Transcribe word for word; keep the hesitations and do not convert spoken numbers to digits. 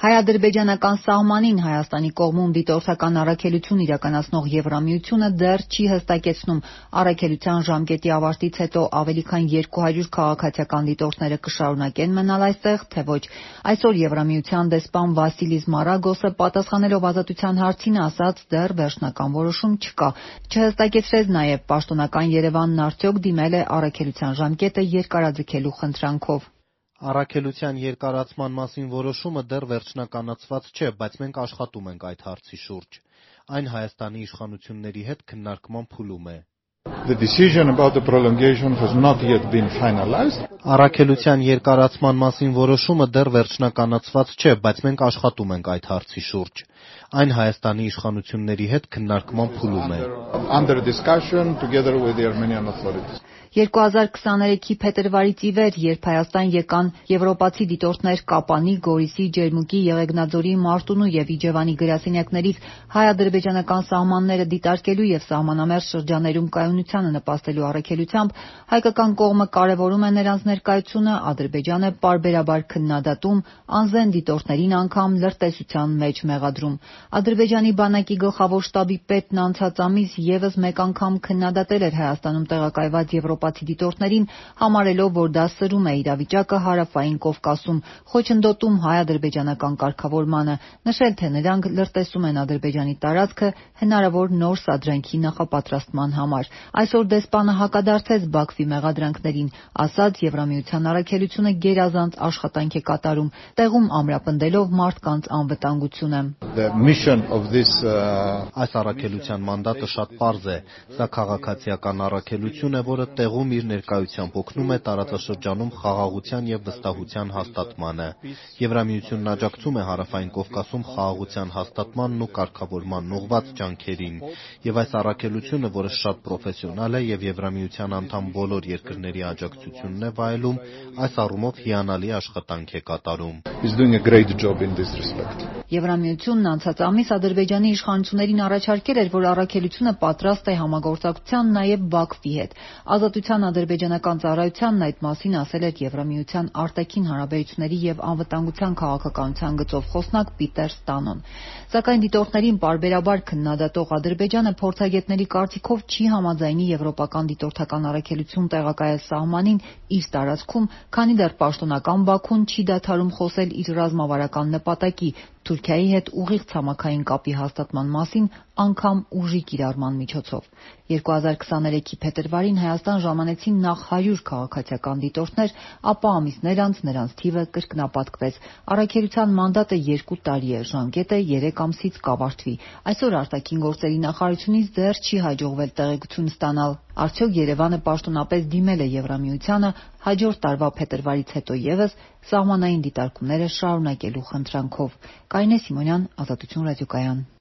Հայ-ադրբեջանական սահմանին Հայաստանի կողմում դիտորդական առաքելություն իրականացնող Եվրամիությունը դեռ չի հստակեցնում առաքելության ժամկետի ավարտից հետո ավելի քան երկու հարյուր քաղաքացիական դիտորդները կշարունակեն մնալ այստեղ, թե ոչ։ Այսօր Եվրամիության դեսպան Վասիլիս Մարագոսը պատասխանելով ազատության հարցին ասաց, դեռ վերջնական որոշում չկա։ Չհստակեցրեց նաև պաշտոնական Երևանն արդյոք դիմել է առաքելության ժամկետը երկարաձգելու խնդրանքով։ Առաքելության երկարացման մասին որոշումը դեռ վերջնականացված չէ, բայց մենք աշխատում ենք այդ հարցի շուրջ։ Այն Հայաստանի իշխանությունների հետ քննարկման փուլում է։ The decision about the prolongation has not yet been finalized. Առաքելության երկարացման մասին որոշումը դեռ վերջնականացված չէ, բայց մենք աշխատում ենք այդ հարցի շուրջ։ Այն Հայաստանի իշխանությունների հետ քննարկման փուլում է։ Under discussion together with the Armenian authorities. երկու հազար քսաներեքի փետրվարից ի վեր, երբ Հայաստան եկան եվրոպացի դիտորդներ Կապանի, Գորիսի, Ջերմուկի, Եղեգնաձորի, Մարտունու եւ Իջևանի գրասենյակներից հայ-ադրբեջանական սահմանները դիտարկելու եւ սահմանամերձ շրջաներում կայունությանը նպաստելու առաքելությամբ, հայկական կողմը կարևորում է նրանց ներկայությունը, Ադրբեջանը պարբերաբար քննադատում, անզեն դիտորդներին անգամ լրտեսության մեջ մեղադրում։ Ադրբեջանի բանակի գլխավոր շտաբի պետն անցած ամիս եւս մեկ անգամ քննադատել էր Հայաստանում տեղակայված եվրոպացի դիտորդներին, համարելով, որ դա սրում է իրավիճակը Հարավային Կովկասում, խոչընդոտում հայ-ադրբեջանական կարգավորմանը, նշել, թե նրանք լրտեսում են Ադրբեջանի տարածքը հնարավոր նոր սադրանքի նախապատրաստման համար։ Այսօր դեսպանը հակադարձեց Բաքվի մեղադրանքներին, ասաց Եվրամիության առաքելությունը գերազանց աշխատանք է կատարում, տեղում ամրապնդելով մարդկանց անվտանգությունը։ The mission of this uh... Այս առաքելության մանդատը շատ պարզ է։ Սա քաղաքացիական առաքելություն է, որը տեղում իր ներկայությամբ օգնում է տարածաշրջանում խաղաղության եւ վստահության հաստատմանը։ Եվրամիությունն աջակցում է Հարավային Կովկասում խաղաղության հաստատմանն ու կարգավորմանն ուղղված ջանքերին, եւ այս առաքելությունը, որը շատ պրոֆեսիոնալ է եւ Եվրամիության անդամ բոլոր երկրների աջակցությունն է վայելում, այս առումով հիանալի աշխատանք է կատարում։ Is doing a great job in this respect. Եվրամիությունն անցած ամիս Ադրբեջանի իշխանություններին առաջարկել էր, որ առաքելությունը պատրաստ է համագործակցության նաև Բաքվի հետ։ Ազատության ադրբեջանական ծառայությանն այդ մասին ասել էր Եվրամիության արտաքին հարաբերությունների եւ անվտանգության քաղաքականության գծով խոսնակ Պիտեր Ստանոն։ Սակայն դիտորդներին պարբերաբար քննադատող Ադրբեջանը փորձագետների կարծիքով չի համաձայնի եվրոպական դիտորդական առաքելություն տեղակայել սահմանին իր տարածքում, քանի դեռ պաշտոնական Բաքուն չի դադարում խոսել իր ռազմավարական նպատակի՝ Թուրքիայի հետ ուղիղ ցամաքային կապի հաստատման մասին, անգամ ուժի կիրառման միջոցով։ երկու հազար քսաներեքի փետրվարին Հայաստան ժամանեցին նախ հարյուր քաղաքացիական դիտորդներ, ապա ամիսներ անց նրանց թիվը կրկնապատկվեց։ Առաքելության մանդատը երկու տարի է, ժամկետը երեք ամսից կավարտվի։ Այսօր արտաքին գործերի նախարարությունից դեռ չի հաջողվել տեղեկություն ստանալ, արդյոք Երևանը պաշտոնապես դիմել է Եվրամիությանը հաջորդ տարվա փետրվարից հետո եւս սահմանային դիտարկումները շարունակելու խնդրանքով։ Կարինե Սիմոնյան, Ազատություն ռադիոկայան։